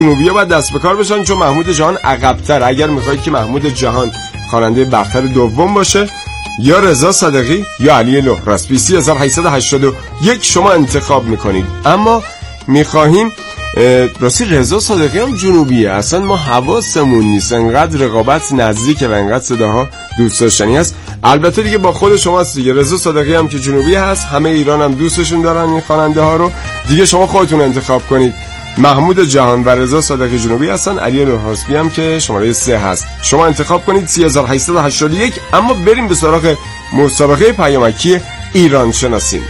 جنوبی‌ها باید دست به کار بشن، چون محمود جهان عقب‌تر. اگر می‌خواید که محمود جهان خواننده برتر دوم باشه، یا رضا صادقی یا علی لهراسبی. 30881 شما انتخاب میکنید. اما میخواهیم راستی رضا صادقی هم جنوبیه، اصلا ما حواسمون نیست، انقدر رقابت نزدیکه و انقدر صداها دوست داشتنی هست. البته دیگه با خود شماست دیگه. رضا صادقی هم که جنوبی هست، همه ایران هم دوستشون دارن این خواننده ها رو. دیگه شما خودتون انتخاب کنید. محمود جهان و رضا صادقی جنوبی هستن، علی لهراسبی هم که شماره 3 هست. شما انتخاب کنید. 3881. اما بریم به سراغ مسابقه پیامکی ایران شناسیم.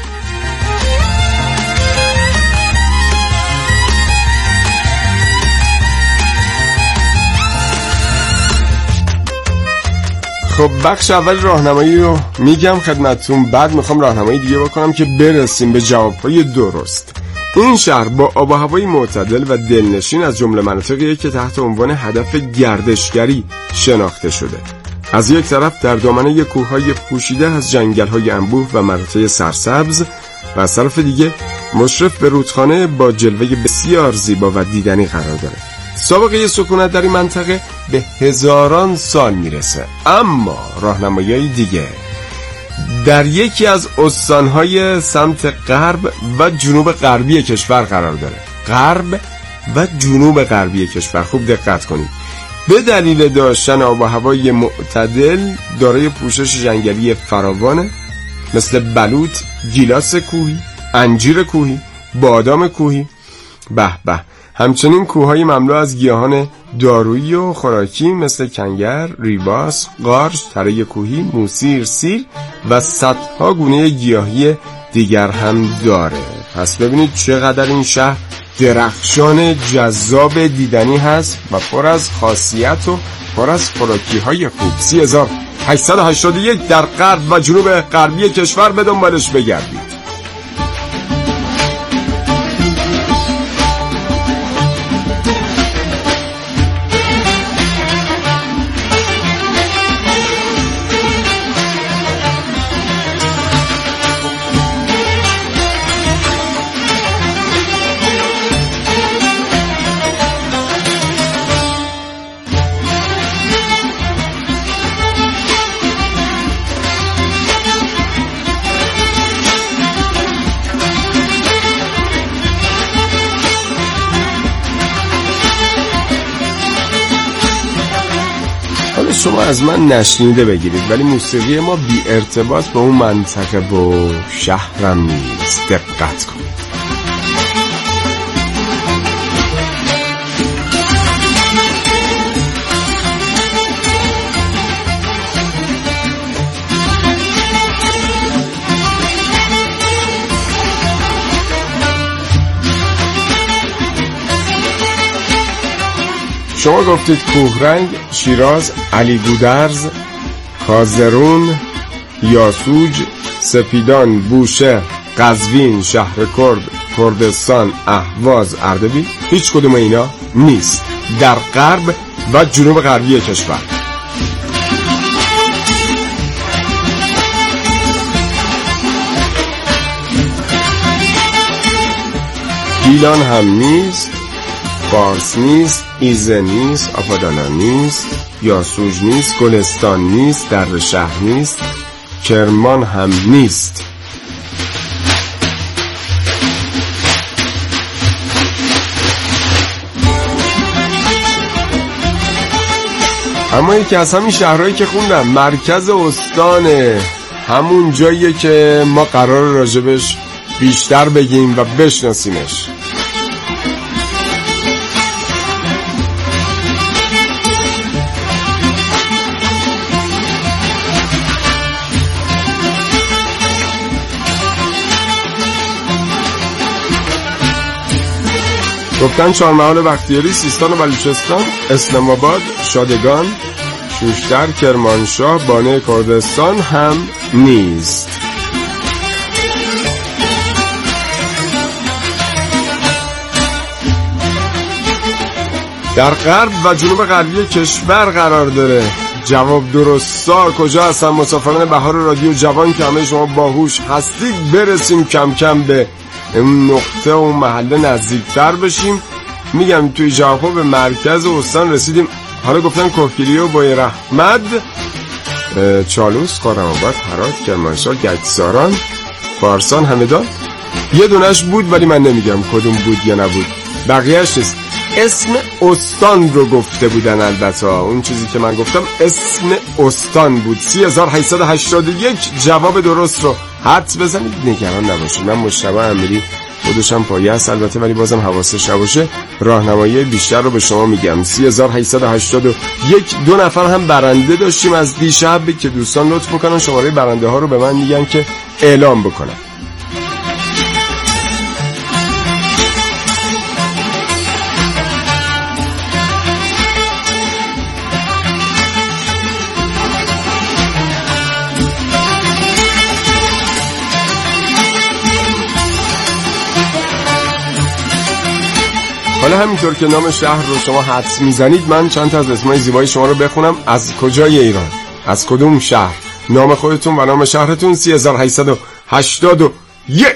خب بخش اول راهنمایی رو میگم خدمتتون، بعد میخوام راهنمایی دیگه بکنم که برسیم به جوابهای درست. این شهر با آب و هوای معتدل و دلنشین از جمله مناطقیه که تحت عنوان هدف گردشگری شناخته شده. از یک طرف در دامنه کوههای پوشیده از جنگل‌های انبوه و مناطق سرسبز و از طرف دیگه مشرف به رودخانه با جلوه بسیار زیبا و دیدنی قرار داره. سابقه سکونت در این منطقه به هزاران سال میرسه. اما راهنمایی دیگه در یکی از استانهای سمت غرب و جنوب غربی کشور قرار داره. غرب و جنوب غربی کشور، خوب دقت کنید. به دلیل داشتن آب و هوای معتدل دارای پوشش جنگلی فراوانه، مثل بلوط، گیلاس کوهی، انجیر کوهی، بادام کوهی، به به. همچنین کوههای مملو از گیاهان دارویی و خوراکی مثل کنگر، ریباس، قارچ، تره کوهی، موسیر، سیل و صدها گونه گیاهی دیگر هم داره. پس ببینید چقدر این شهر درخشان، جذاب، دیدنی هست و پر از خاصیت و پر از خوراکی‌های خوب. 3881 در غرب و جنوب غربی کشور به دنبالش بگردید. شما از من نشنیده بگیرید، ولی موسیقی ما بی ارتباط با اون منطقه و شهرم نیست. دقت کنید. شما گفتید کوهرنگ، شیراز، علی گودرز، خازرون، یاسوج، سپیدان، بوشهر، قزوین، شهرکرد، کردستان، اهواز، اردبیل. هیچ کدوم اینا نیست در غرب و جنوب غربی کشور. گیلان هم نیست، فارس نیست، ایزه نیست، آپادانا نیست، یاسوج نیست، گلستان نیست، در شهر نیست، کرمان هم نیست. اما یکی از همین شهرهایی که خوندم مرکز استانه، همون جاییه که ما قرار راجبش بیشتر بگیم و بشناسیمش. گفتن چهارمحال بختیاری، سیستان و بلوچستان، اسلام آباد، شادگان، شوشتر، کرمانشاه، بانه کردستان هم نیست. در غرب و جنوب غربی کشور قرار داره. جواب درستا کجا هستن؟ مسافران بهار رادیو جوان که همه شما باهوش هستید، برسیم کم کم به اون نقطه و محله نزدیکتر بشیم میگم توی ژاپن به مرکز استان رسیدیم. حالا گفتن کوهگیری و بای رحمت، چالوس، خرم‌آباد، هرات، کرمانشاه، گچساران، پارسان، همدان. یه دونش بود ولی من نمیگم کدوم بود یا نبود، بقیهش نیست. اسم استان رو گفته بودن، البته اون چیزی که من گفتم اسم استان بود. 3881 جواب درست رو حدس بزنید، نگران نباشید. من مجتبی امیری، خودشم پایه است البته ولی بازم حواسش نباشه، راهنمایی بیشتر رو به شما میگم. 3881. 2 نفر هم برنده داشتیم از دیشب که دوستان لطف میکنن شماره برنده ها رو به من میگن که اعلام بکنم. حالا همینطور که نام شهر رو شما حدس میزنید، من چند تا از اسمای زیبای شما رو بخونم. از کجای ایران، از کدوم شهر، نام خودتون و نام شهرتون. 3881.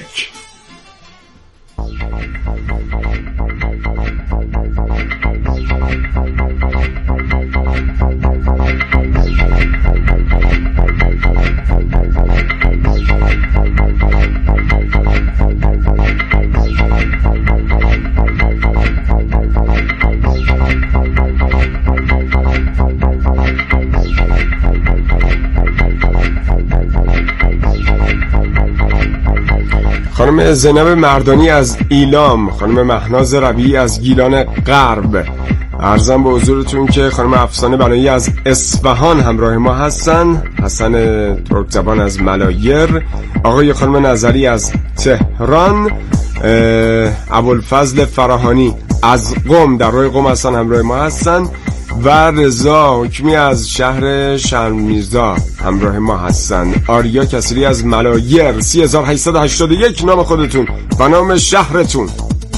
خانم زینب مردانی از ایلام، خانم مهناز ربیعی از گیلان غرب. عرضم به حضورتون که خانم افسانه بنایی از اصفهان همراه ما هستن، حسن ترک زبان از ملایر، آقای خانم نظری از تهران، ابوالفضل فراهانی از قم، در روی قم هستن همراه ما هستن، و رضا حکمی از شهر شرمیزا همراه ما هستن. آریا کسری از ملایر. 3881 نام خودتون و نام شهرتون.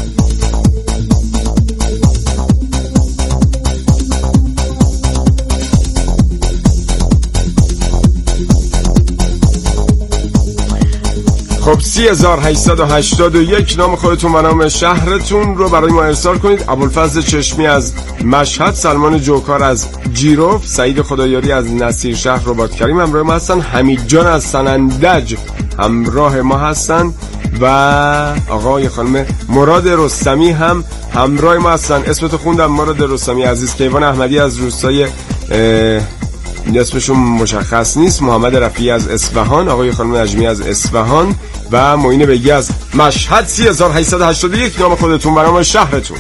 خب 3881 نام خودتون و نام شهرتون رو برای ما ارسال کنید. ابوالفضل چشمی از مشهد، سلمان جوکار از جیروف، سعید خدایاری از نصیر شهر رباط کریم همراه ما هستن، حمید جان از سنندج همراه ما هستن و آقای خانم مراد رستمی هم همراه ما هستن. اسمتو خوندم مراد رستمی عزیز. کیوان احمدی از روستای اسمشون مشخص نیست، محمد رفیعی از اصفهان، آقای خانم نجمی از اصفهان و معین بیگی از مشهد. 3881 نام خودتون و نام شهرتون.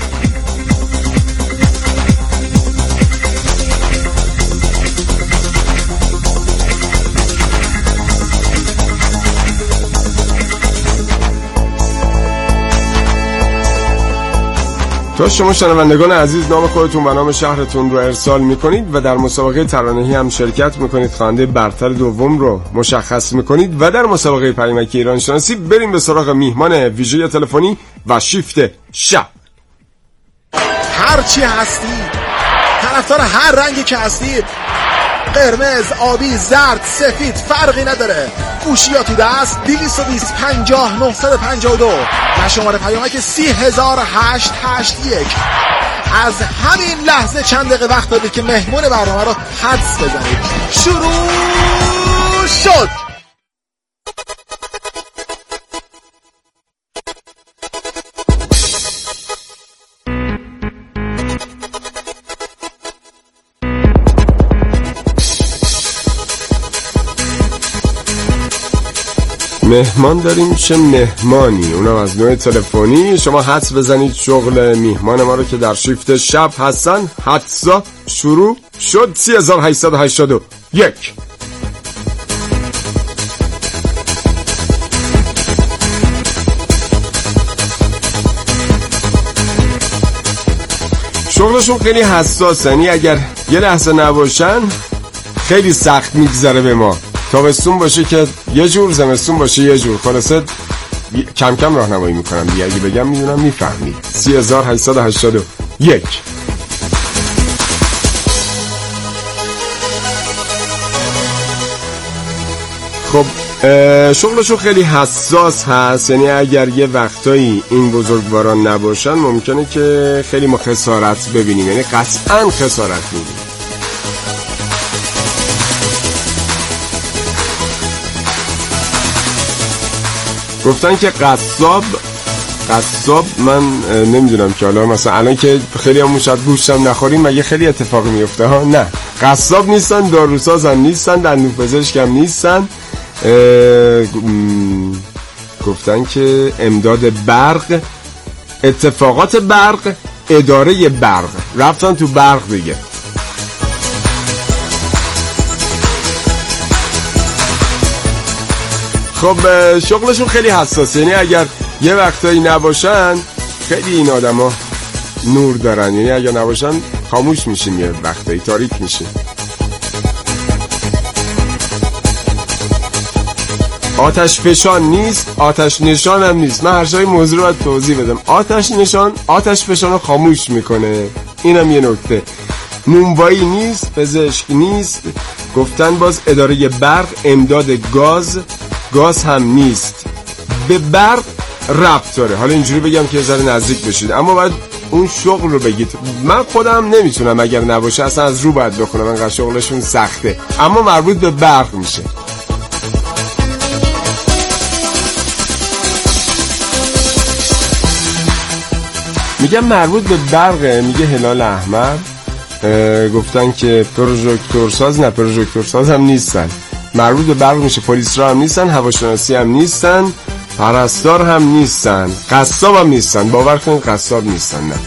تا شما شنوندگان عزیز نام خودتون و نام شهرتون رو ارسال میکنید و در مسابقه ترانه‌ای هم شرکت میکنید، خواننده برتر دوم رو مشخص میکنید و در مسابقه پیامک ایران شناسی بریم به سراغ میهمان ویژه تلفنی و شیفت شب. هر چی هستی، طرفدار هر رنگی که هستی، قرمز، آبی، زرد، سفید فرقی نداره، گوشیا تو دست 220 50 952 و شماره پیامک 30881. از همین لحظه چند دقیقه وقت دارید که مهمون برنامه رو حدس بزنید. شروع شد. مهمان داریم، چه مهمانی، اونم از نوع تلفنی. شما حدس بزنید شغل میهمان ما رو که در شیفت شب هستن. حدسا شروع شد. 3881. شغلشون خیلی حساسه، یعنی اگر یه لحظه نباشن خیلی سخت میگذره به ما. تابستون باشه که یه جور، زمستون باشه یه جور، خلاصه کم کم راهنمایی میکنم دیگه، اگه بگم میدونم میفهمید. 3881. خب شغلشون خیلی حساس هست، یعنی اگر یه وقتایی این بزرگواران نباشن ممکنه که خیلی ما خسارت ببینیم، یعنی قطعا خسارت میبینیم. گفتن که قصاب من نمیدونم که حالا مثلا الان که خیلی همون شاید گوشتم نخوریم مگه خیلی اتفاق میفته ها. نه، قصاب نیستن، داروساز هم نیستن، دندون پزشک هم نیستن. گفتن که امداد برق، اتفاقات برق، اداره برق، رفتن تو برق دیگه. خب شغلشون خیلی حساسه، یعنی اگر یه وقتایی نباشن خیلی این آدم ها نور دارن، یعنی اگر نباشن خاموش میشیم، یه وقتایی تاریک میشیم. آتش فشان نیست، آتش نشان هم نیست. من هر جای موضوع رو باید توضیح بدم. آتش نشان آتش فشان رو خاموش میکنه، اینم یه نکته. نونوایی نیست، پزشک نیست. گفتن باز اداره برق، امداد گاز هم نیست. به برق ربط داره. حالا اینجوری بگم که ذره نزدیک بشید، اما باید اون شغل رو بگید. من خودم نمیتونم اگر نباشه، اصلا از رو باید بخونم، انقدر شغلشون سخته، اما مربوط به برق میشه. میگم مربوط به برقه. میگه هلال احمد گفتن که پروژکتورساز هم نیستن، مربوط به برق میشه. پلیس را هم نیستن، هواشناسی هم نیستن، پرستار هم نیستن، قصاب هم نیستن. باور کنید قصاب نیستن. نه.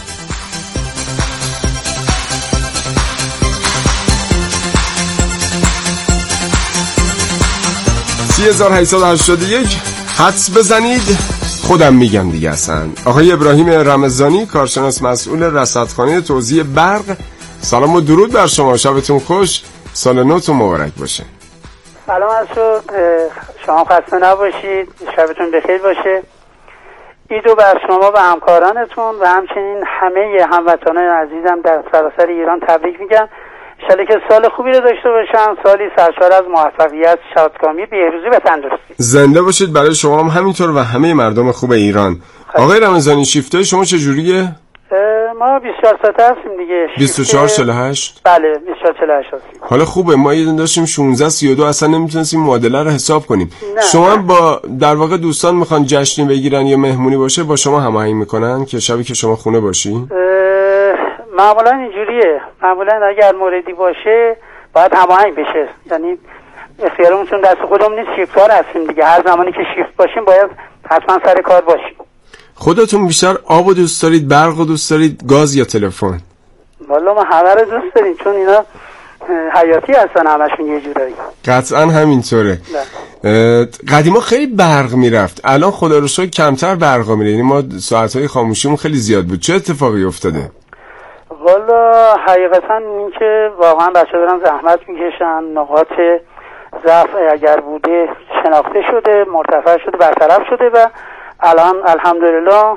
$30,881 حدس بزنید، خودم میگم دیگه. اصلا آقای ابراهیم رمضانی، کارشناس مسئول رصدخانه توزیع برق، سلام و درود بر شما. شبتون خوش، سال نوتون مبارک باشه. سلام از شما، خسته نباشید، شبتون بخیر باشه. ایدو بر شما و همکارانتون و همچنین همه هموطنان عزیزم در سراسر ایران تبریک میگم. انشالله که سال خوبی رو داشته باشن، سالی سرشار از موفقیت، شادکامی، بهروزی و تندرستی. زنده باشید. برای شما هم همینطور و همه مردم خوب ایران. آقای رمضانی، شیفتای شما چجوریه؟ ما 24 ساعته هستیم دیگه. 24/48؟ بله 24/48 هستیم. حالا خوبه، ما یه داشتیم 16:32 اصلا نمیتونستیم معادله رو حساب کنیم. شما با در واقع دوستان میخوان جشنی بگیرن یا مهمونی باشه، با شما هماهنگ میکنن که شبی که شما خونه باشی؟ معمولا اینجوریه، معمولا اگر موردی باشه باید هماهنگ بشه، یعنی اختیارمون چون دست خودمون نیست، شیفت‌وار هستیم دیگه. هر زمانی که شیفت باشیم باید حتما سر کار باشیم. خودتون بیشتر آب و دوست دارید، برق و دوست دارید، گاز یا تلفن؟ والا ما همه رو دوست داریم، چون اینا حیاتی هستن همشون یه جورایی. قطعا همینطوره. قدیما خیلی برق میرفت، الان خدا رو شکر کمتر برق میره، یعنی ما ساعتهای خاموشیمون خیلی زیاد بود. چه اتفاقی افتاده؟ والا حقیقتا این که واقعا بچه دارن زحمت میکشن، نقاط ضعف اگر بوده شناخته شده، مرتفع شده، برطرف شده و الان الحمدلله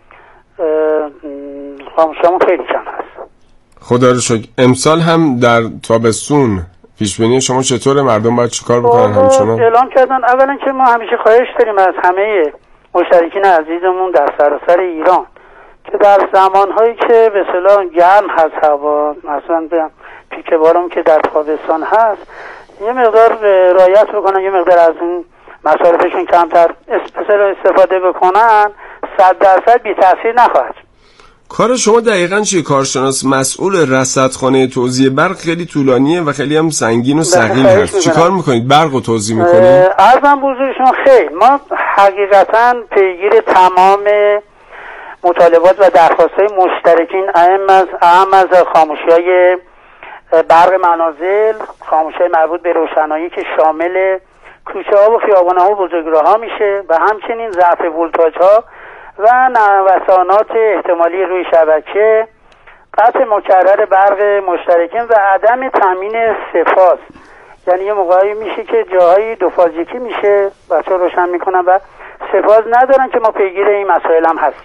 خاموشیامون خیلی کم هست. خدا رو شکر. امسال هم در تابستون پیشبینی شما چطوره؟ مردم باید چیکار بکنن همچنان؟ اعلام کردن اولا که ما همیشه خواهش داریم از همه مشترکین عزیزمون در سراسر ایران که در زمانهایی که به اصطلاح گرم هست هوا، مثلا به پیک بارم که در تابستان هست، یه مقدار رعایت بکنن، یه مقدار از این مصارفشون کمتر استفاده بکنن، 100% بی تاثیر نخواهد. کار شما دقیقاً چیه؟ کارشناس مسئول رصدخانه توزیع برق خیلی طولانیه و خیلی هم سنگین و ثقیل هست. چی کار میکنید؟ برق رو توزیع میکنید؟ عرضم بزرگ شما خیر، ما حقیقتاً پیگیر تمام مطالبات و درخواست‌های مشترکین، اهم از خاموشی‌های برق منازل، خاموشی‌های مربوط به روشنایی که شامل کوچه‌ها و خیابان‌ها و بزرگراه‌ها میشه و همچنین ضعف ولتاژها و نوسانات احتمالی روی شبکه، قطع مکرر برق مشترکین و عدم تامین سه‌فاز. یعنی یه موقعی میشه که جاهایی دو فاز یکی میشه، بچه‌ها روشن میکنن و سه‌فاز ندارن که ما پیگیر این مسائل هم هستیم.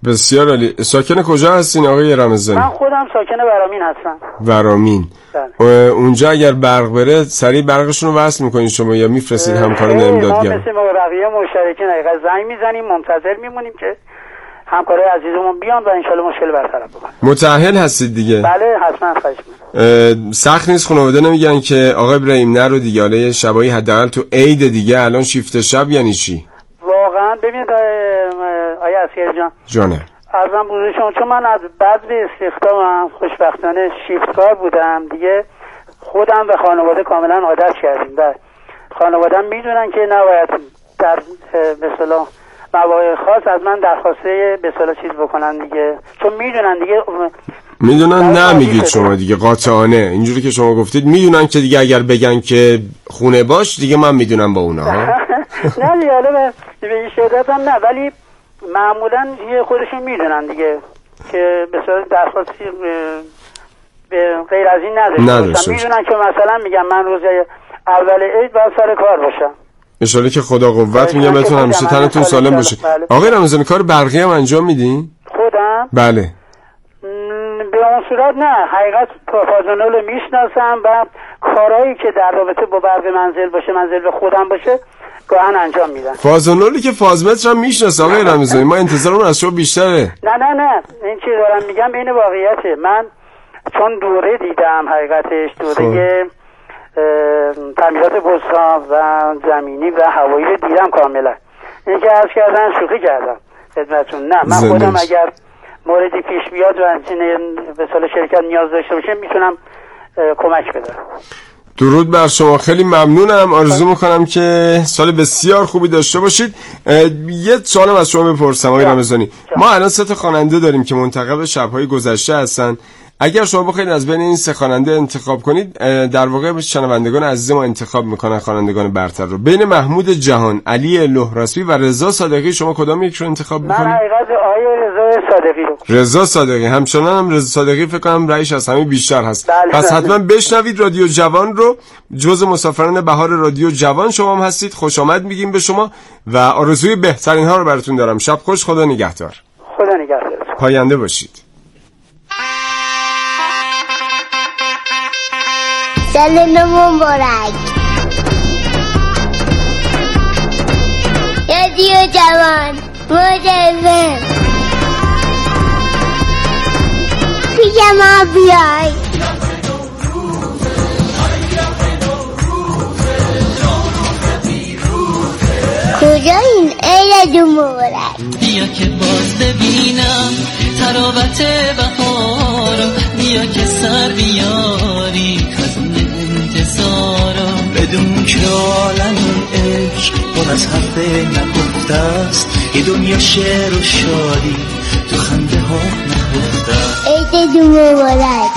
بسیار عالی. ساکن کجا هستین آقای رمضانی؟ من خودم ساکن ورامین هستم. ورامین. اونجا اگر برق بره سریع برقشون رو وصل میکنین شما یا میفرستید همکاران امدادگر؟ ما مثل بقیه مشترکین حقیقت زنگ میزنیم، منتظر میمونیم که همکارای عزیزمون بیان و انشالله مشکل برطرف بکنیم. متأهل هستید دیگه؟ بله حتما. خواهش می‌کنم. سخت نیست خانواده نمیگن که آقا ابراهیم نرو دیگه، حالا شبایی حداقل تو عید دیگه الان شیفت شب یعنی چی؟ واقعا ببینید آیا عسکری جانه ارزم بزرگ شما، چون من از بعد به استخدامم خوشبختانه شیفت کار بودم دیگه، خودم و خانواده کاملا عادت کردیم و خانواده‌ام میدونن که نباید در به اصطلاح مواقع خاص از من درخواسته به اصطلاح چیز بکنن دیگه، چون میدونن دیگه میدونن نمیگید شما دیگه قاطعانه اینجوری که شما گفتید، میدونن که دیگه اگر بگن که خونه باش دیگه من میدونم با اونا نه دیگه حالا به این شدت هم نه، ولی معمولا خودشون میدونن دیگه که به اصطلاح درخواستی به غیر از این نداشته، میدونن که مثلا میگم من روز اول عید باید سر کار باشم. انشالله که خدا قوت میگم بهتون، همیشه تنتون سالم باشه. آقای رمضانی کار برقی هم انجام میدین؟ خودم؟ بله. به اون صورت نه، حقیقت فازونول میشناسم و کارهایی که در رابطه با برق منزل باشه، منزل به خودم باشه گاهن انجام میدن. فازونولی که فازمتر هم میشناسه آقای رمضانی، ما انتظارمون از شما بیشتره. نه این چی دارم میگم این واقعیته. من چون دوره دیدم حقیقتش، دوره تعمیرات بسا و زمینی و هوایی رو دیدم کاملا. این که عرض کردن شوخی کردم خدمتتون. نه من خودم اگر موردی پیش بیاد و به سال شرکت نیاز داشته باشه میتونم کمک بدم. درود بر شما، خیلی ممنونم. آرزو میکنم که سال بسیار خوبی داشته باشید. یه سوالم از شما بپرسم آقای رمضانی. ما الان 3 خواننده داریم که منتخب شب‌های گذشته هستن. اگر شما بخواید از بین این 3 خواننده انتخاب کنید، در واقع شنوندگان عزیز ما انتخاب میکنن خوانندگان برتر رو. بین محمود جهان، علی لهراسبی و رضا صادقی شما کدام یک رو انتخاب میکنید؟ من حقیقت آقای رضا صادقی رو. رضا صادقی، همچنان هم رضا صادقی فکر کنم رأیش از همه بیشتر هست. پس حتما بشنوید رادیو جوان رو. جزء مسافران بهار رادیو جوان شما هم هستید. خوش آمد میگیم به شما و آرزوی بهترین ها رو براتون دارم. شب خوش، خدا نگهدار. خدا نگهدار. پاینده باشید. سال نو مبارک. رادیو جوان مجرم پیش ما بیای. کجا این عید مبارک؟ بیا که باز ببینم تراوت بهارم، بیا که سر بیاری کازون انتظارم، بدون که عالم عشق پر از حرف نگفته است، یه دنیا شعر و شادی تو خنده ها نهفته است. عید مبارک.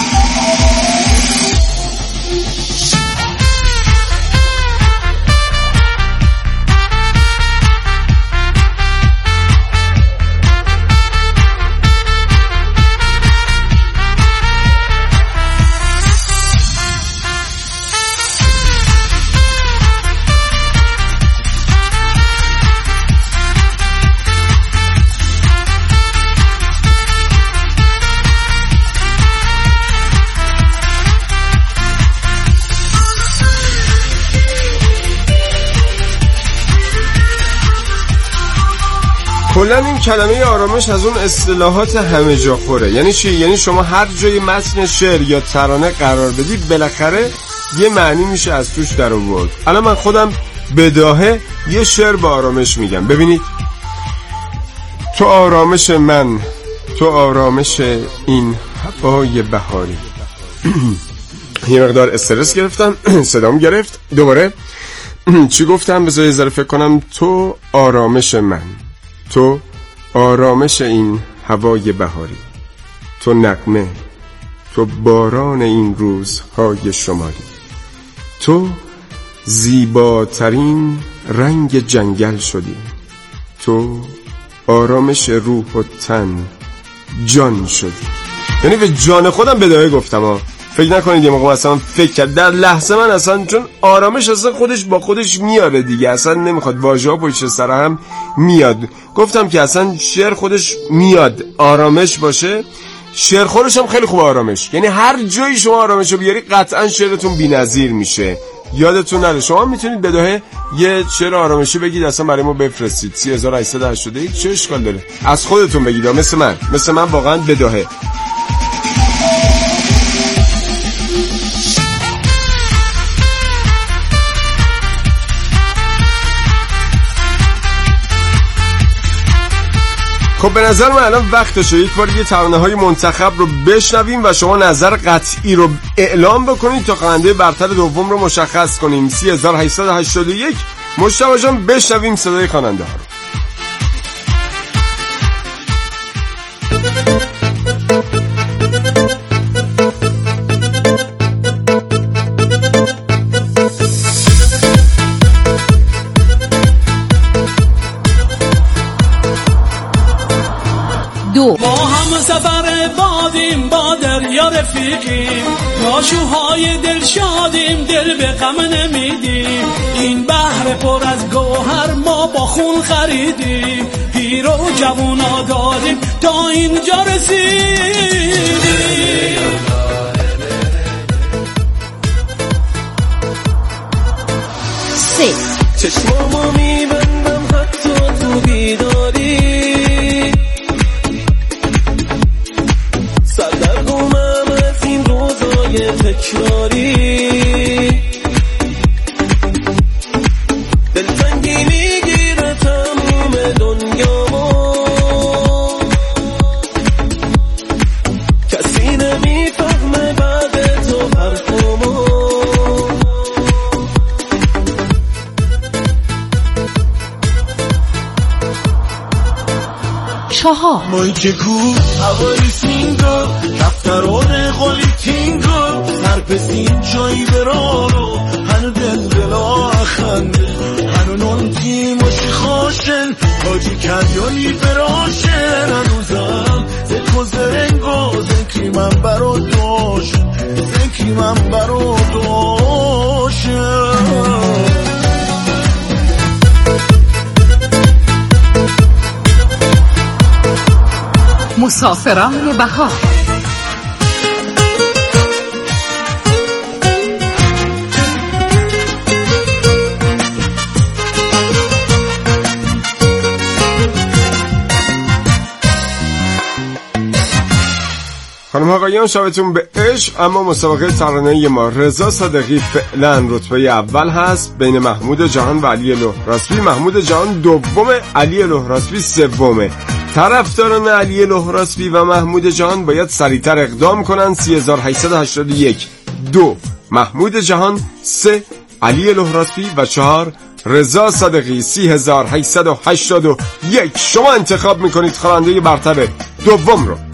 کلا این کلمه آرامش از اون اصطلاحات همه جا خوره. یعنی چی؟ یعنی شما هر جای متن شعر یا ترانه قرار بدید بالاخره یه معنی میشه از توش در آورد. الان من خودم بداهه یه شعر با آرامش میگم. ببینید: تو آرامش من، تو آرامش این هوای بهاری. یه مقدار استرس گرفتم، صدام گرفت. دوباره چی گفتم؟ بذار یه ذره فکر کنم. تو آرامش من، تو آرامش این هوای بهاری، تو نغمه، تو باران این روزهای شمالی، تو زیباترین رنگ جنگل شدی، تو آرامش روح و تن جان شدی. یعنی به جان خودم بداهه گفتم ها. فکر نکنید یه موقع اصلا فکر کرد در لحظه من اصلا، چون آرامش اصلا خودش با خودش میاره دیگه، اصلا نمیخواد واژه‌ها پشت سر هم میاد. گفتم که اصلا شعر خودش میاد آرامش باشه، شعر خودش هم خیلی خوب آرامش، یعنی هر جایی شما آرامشو بیاری قطعا شعرتون بی‌نظیر میشه. یادتون نره شما میتونید بداهه یه شعر آرامشی بگید اصلا برای ما بفرستید 3881. چه اشکال داره؟ از خودتون بگید، مثل من واقعا بداهه. خب به نظر من الان وقتشه یک بار یه ترانه‌های منتخب رو بشنویم و شما نظر قطعی رو اعلام بکنید تا خواننده برتر دوم رو مشخص کنیم. 3881. مجتبی جان بشنویم صدای خواننده ها رو. ما هم سفر بادیم با دریا رفیقیم، ناشوهای دل شادیم دل به غم نمیدیم، این بحر پر از گوهر ما با خون خریدیم، پیر و جوونا داریم تا اینجا رسیدیم. چشمامو میبندم حتی تو بیداری، تکراری دلتنگی میگیره تموم دنیامو، کسی نمیفهمه بعد تو حرفمو. چهار مایک کو هوای سینگو دفتران قولی تینگو سرپسین جایی برارو هنو دلدلا خنده هنو نونتی ماشی خوشن تاجی کدیانی براشن هنوزم زکو زرنگو زنکی من برا دوشن زنکی من برا دوشن. مسافران بهار. خانم آقایان شبتون به عشق. اما مسابقه ترانه‌ای ما رضا صادقی فعلا رتبه اول هست بین محمود جهان و علی لهراسبی. محمود جهان دومه، علی لهراسبی سومه. طرفداران علی لهراسبی و محمود جهان باید سریعتر اقدام کنن. 3881. 2 محمود جهان، 3 علی لهراسبی و 4 رضا صادقی. 3881. شما انتخاب میکنید خواننده برتر دوم رو.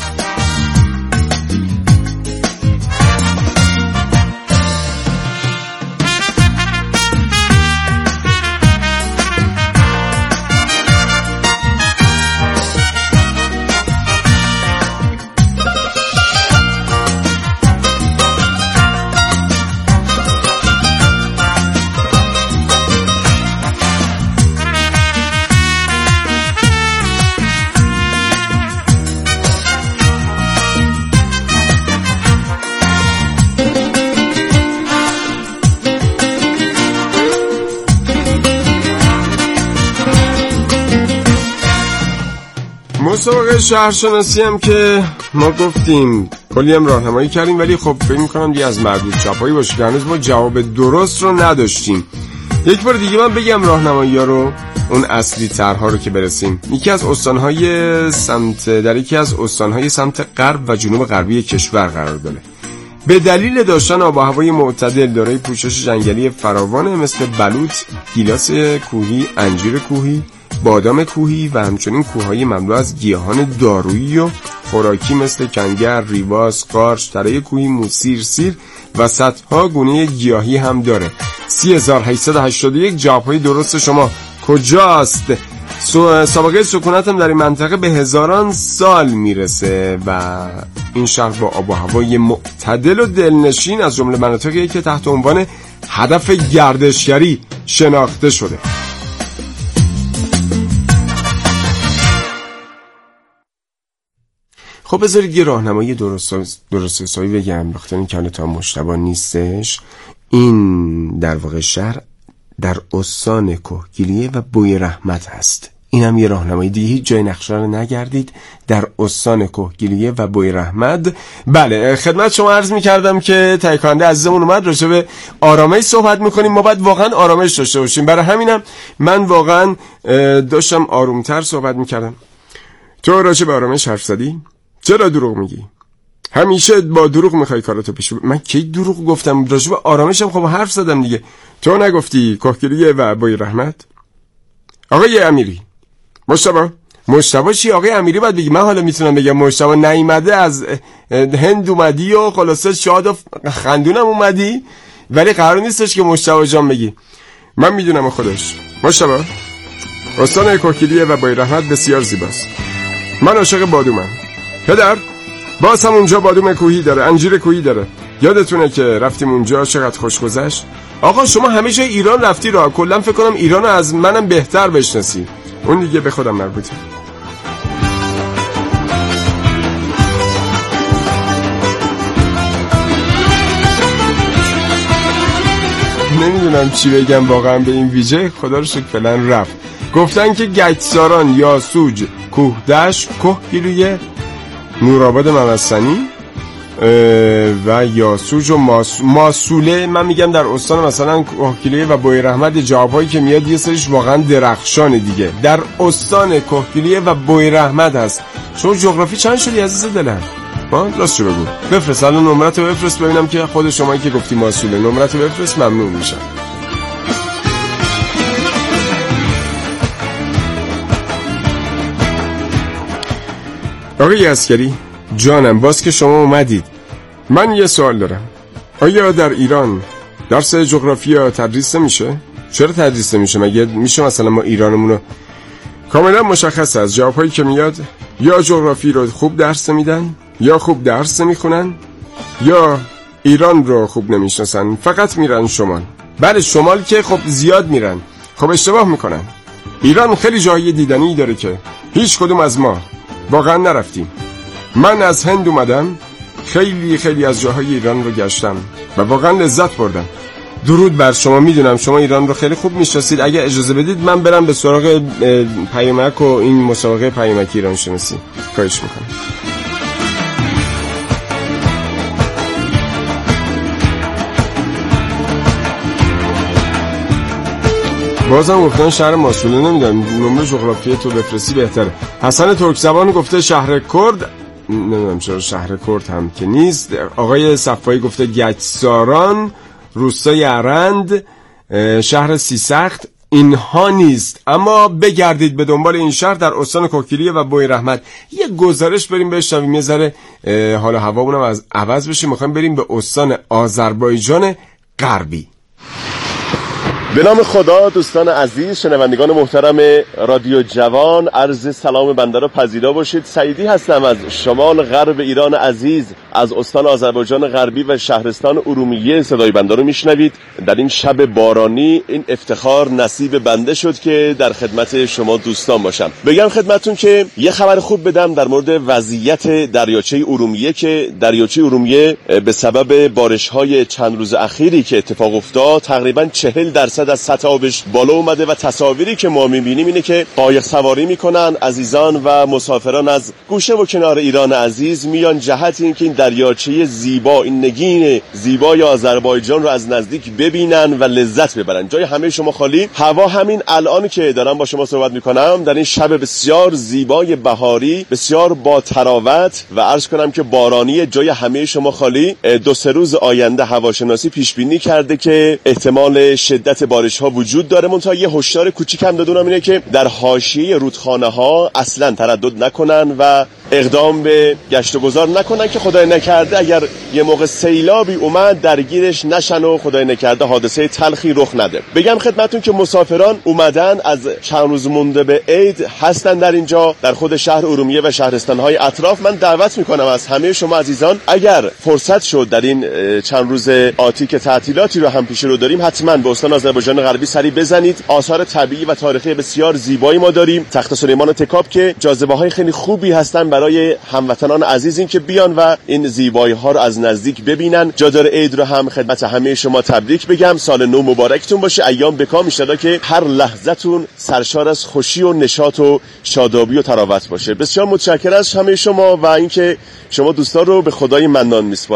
مسابقه شهرشناسی هم که ما گفتیم کلی هم راهنمایی کردیم، ولی خب فکر می‌کنم دیگه از مردود چپایی باشه که هنوز ما جواب درست رو نداشتیم. یک بار دیگه من بگم راهنمایی‌ها رو، اون اصلی ترها رو که برسیم. در یکی از استان‌های سمت غرب و جنوب غربی کشور قرار داره. به دلیل داشتن آب و هوای معتدل دارای پوشش جنگلی فراوان مثل بلوط، گیلاس کوهی، انجیر کوهی، بادام کوهی و همچنین کوههای مملو از گیاهان دارویی و خوراکی مثل کنگر، ریواز، قارچ، تره کوهی، موسیر، سیر و صدها گونه گیاهی هم داره. 3881 جوابهای درست شما کجاست؟ سابقه سکونت هم در این منطقه به هزاران سال میرسه و این شهر با آب و هوای معتدل و دلنشین از جمله مناطقی که تحت عنوان هدف گردشگری شناخته شده. خب بذارید یه راهنمایی درست حسابی بگم، بخاطر اینکه حالا تا مشتبه نیستش. این در واقع شهر در استان کهگیلیه و بوی رحمت هست. اینم یه راهنمایی دیگه، هیچ جای نقشه رو نگردید، در استان کهگیلیه و بوی رحمت. بله خدمت شما عرض می‌کردم که تهیه کننده عزیزمون اومد راجع به آرامش صحبت می‌کنیم. ما باید واقعا آرامش داشته باشیم، برای همینم من واقعا داشتم آرومتر صحبت می‌کردم. تو راجع به آرامش حرف زدی؟ چرا دروغ میگی؟ همیشه با دروغ میخوای کاراتو پیش ببری. من کی دروغ گفتم؟ راجع به آرامشم خب حرف زدم دیگه. تو نگفتی کهگیلیه و بوی رحمت؟ آقای امیری، مشتبه چی؟ آقای امیری باید بگی. من حالا میتونم بگم مشتبه نیامده، از هند اومدی و خلاصه شاد و خندونم اومدی، ولی قرار نیستش که مشتبه جان بگی. من میدونم خودش. مشتبه، استان کهگیلیه و بوی رحمت بسیار زیباست. من عاشق بادومم. پدر، باز هم اونجا بادوم کوهی داره، انجیر کوهی داره. یادتونه که رفتیم اونجا چقدر خوش گذشت؟ آقا شما همه جای ایران رفتی را، کلا فکر کنم ایرانو از منم بهتر بشناسی. اون دیگه به خودم مربوطه. نمیدونم چی بگم واقعا به این ویژه. خدا رو شکر فعلا رفت. گفتن که گچساران، یاسوج، کوهدشت، کهگیلیه، نورآباد ممسنی و یاسوج و ماسوله. من میگم در استان مثلا کهگیلیه و بوی رحمت جوابایی که میاد یه سریش واقعا درخشانه دیگه. در استان کهگیلیه و بوی رحمت هست. شما جغرافی چند شدی عزیز دلم؟ راستشو بگو. بفرست الان نمرتو بفرست ببینم که خود شمایی که گفتی ماسوله. نمرتو بفرست ممنون میشم. آقای عسکری جانم، باز که شما اومدید، من یه سوال دارم. آیا در ایران درس جغرافیا تدریس نمیشه؟ چرا تدریس نمیشه؟ مگه میشه مثلا ما ایرانمونو کاملا مشخص از جوابهایی که میاد یا جغرافی رو خوب درس میدن یا خوب درس میخونن یا ایران رو خوب نمیشناسن، فقط میرن شمال. بله شمال که خب زیاد میرن، خب اشتباه میکنن. ایران خیلی جاهای دیدنی داره که هیچ کدوم از ما واقعا نرفتیم. من از هند اومدم، خیلی از جاهای ایران رو گشتم و واقعا لذت بردم. درود بر شما. میدونم شما ایران رو خیلی خوب میشناسید. اگه اجازه بدید من برم به سراغ پیامک و این مسابقه پیامکی ایران شناسی. خواهش میکنم. بازم گفتن شهر ماسوله. نمیدونم نمره جغرافیایی تو بفرستی بهتره. حسن ترک زبان گفته شهر کرد، نمیدونم چرا شهر کرد هم که نیست. آقای صفایی گفته گچساران، روستای ارند، شهر سیسخت. اینها نیست، اما بگردید به دنبال این شهر در استان کهگیلیه و بوی رحمت. یه گزارش بریم بشنویم یه ذره حالا هوامون هم عوض بشه. میخوایم بریم به استان آذربایجان غربی. به نام خدا. دوستان عزیز، شنوندگان محترم رادیو جوان، عرض سلام بنده را پذیرا باشید. سعیدی هستم از شمال غرب ایران عزیز، از استان آذربایجان غربی و شهرستان ارومیه. صدای بنده رو میشنوید. در این شب بارانی این افتخار نصیب بنده شد که در خدمت شما دوستان باشم. بگم خدمتون که یه خبر خوب بدم در مورد وضعیت دریاچه ارومیه، که دریاچه ارومیه به سبب بارش‌های چند روز اخیری که اتفاق افتاد تقریباً 40% از سطح آبش بالا اومده و تصاویری که ما می‌بینیم اینه که قایق سواری می‌کنن عزیزان و مسافران از گوشه و کنار ایران عزیز، میان جهت اینکه این دریاچه زیبا، این نگین زیبای آذربایجان رو از نزدیک ببینن و لذت ببرن. جای همه شما خالی. هوا همین الان که دارم با شما صحبت می‌کنم در این شب بسیار زیبای بهاری، بسیار با تراوت و عرض کنم که بارانی، جای همه شما خالی. 2-3 روز آینده هواشناسی پیش بینی کرده که احتمال شدت بارش‌ها وجود داره. منتها یه هشدار کوچیک هم دادونم اینه که در حاشیه رودخانه‌ها اصلا تردد نکنن و اقدام به گشت و گذار نکنن که خدای نکرده اگر یه موقع سیلابی اومد درگیرش نشن و خدای نکرده حادثه تلخی رخ نده. بگم خدمتتون که مسافران اومدن از چند روز مونده به عید هستن در اینجا در خود شهر ارومیه و شهرستان‌های اطراف. من دعوت میکنم از همه شما عزیزان اگر فرصت شد در این چند روز آتی که تعطیلاتی رو هم پیش رو داریم حتما به استان آذربایجان غربی سری بزنید. آثار طبیعی و تاریخی بسیار زیبایی ما داریم. تخت سلیمان و تکاب که جاذبه‌های خیلی خوبی هستن برای هموطنان عزیزین که بیان و این زیبایی‌ها رو از نزدیک ببینن. جادار عید رو هم خدمت همه شما تبریک بگم. سال نو مبارکتون باشه. ایام بکام ان شاءالله که هر لحظه‌تون سرشار از خوشی و نشاط و شادابی و تراوت باشه. بسیار متشکرم از همه شما و اینکه شما دوستان رو به خدای منان میسپارم.